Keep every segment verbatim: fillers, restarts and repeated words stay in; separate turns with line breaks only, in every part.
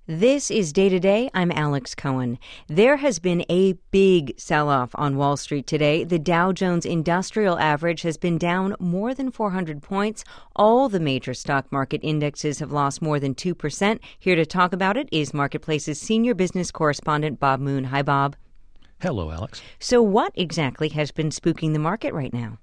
This is Day to Day. I'm Alex Cohen. There has been a big sell-off on Wall Street today. The Dow Jones Industrial Average has been down more than four hundred points. All the major stock market indexes have lost more than two percent. Here to talk about it is Marketplace's senior business correspondent, Bob Moon. Hi, Bob.
Hello, Alex.
So what exactly has been spooking the market right now?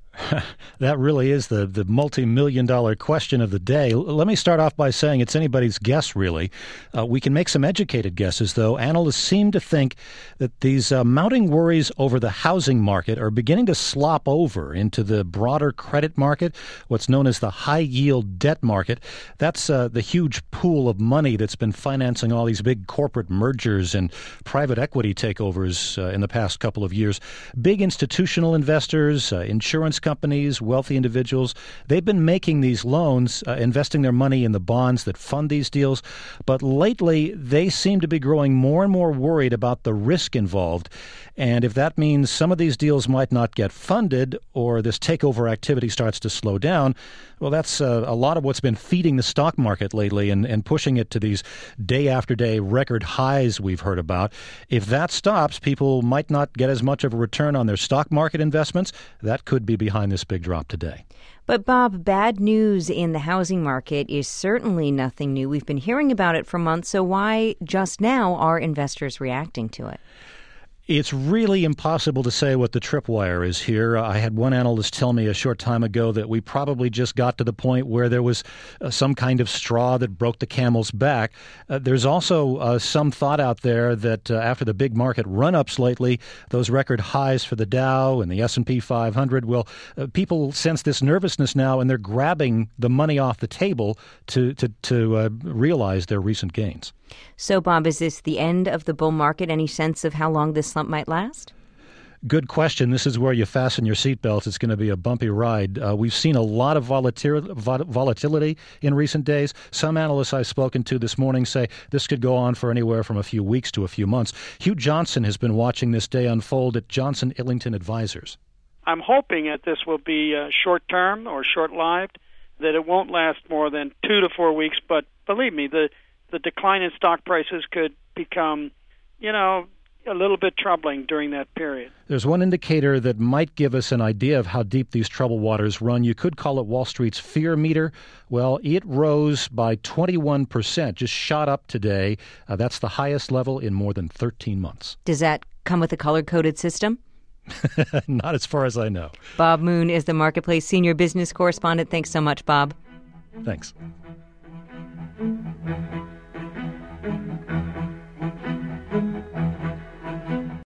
That really is the, the multi-million dollar question of the day. L- let me start off by saying it's anybody's guess, really. Uh, we can make some educated guesses, though. Analysts seem to think that these uh, mounting worries over the housing market are beginning to slop over into the broader credit market, what's known as the high-yield debt market. That's uh, the huge pool of money that's been financing all these big corporate mergers and private equity takeovers uh, in the past couple of years. Big institutional investors, uh, insurance companies, wealthy individuals, they've been making these loans, uh, investing their money in the bonds that fund these deals. But lately, they seem to be growing more and more worried about the risk involved. And if that means some of these deals might not get funded or this takeover activity starts to slow down, well, that's uh, a lot of what's been feeding the stock market lately and, and pushing it to these day after day record highs we've heard about. If that stops, people might not get as much of a return on their stock market investments. That could be behind this big drop today.
But, Bob, bad news in the housing market is certainly nothing new. We've been hearing about it for months, so why just now are investors reacting to it?
It's really impossible to say what the tripwire is here. I had one analyst tell me a short time ago that we probably just got to the point where there was uh, some kind of straw that broke the camel's back. Uh, there's also uh, some thought out there that uh, after the big market run-ups lately, those record highs for the Dow and the S and P five hundred, well, uh, people sense this nervousness now, and they're grabbing the money off the table to, to, to uh, realize their recent gains.
So, Bob, is this the end of the bull market? Any sense of how long this slump might last?
Good question. This is where you fasten your seatbelts. It's going to be a bumpy ride. Uh, we've seen a lot of volatil- volatility in recent days. Some analysts I've spoken to this morning say this could go on for anywhere from a few weeks to a few months. Hugh Johnson has been watching this day unfold at Johnson Illington Advisors.
I'm hoping that this will be uh, short-term or short-lived, that it won't last more than two to four weeks. But believe me, the the decline in stock prices could become, you know, a little bit troubling during that period.
There's one indicator that might give us an idea of how deep these troubled waters run. You could call it Wall Street's fear meter. Well, it rose by twenty-one percent, just shot up today. Uh, that's the highest level in more than thirteen months.
Does that come with a color-coded system?
Not as far as I know.
Bob Moon is the Marketplace senior business correspondent. Thanks so much, Bob.
Thanks.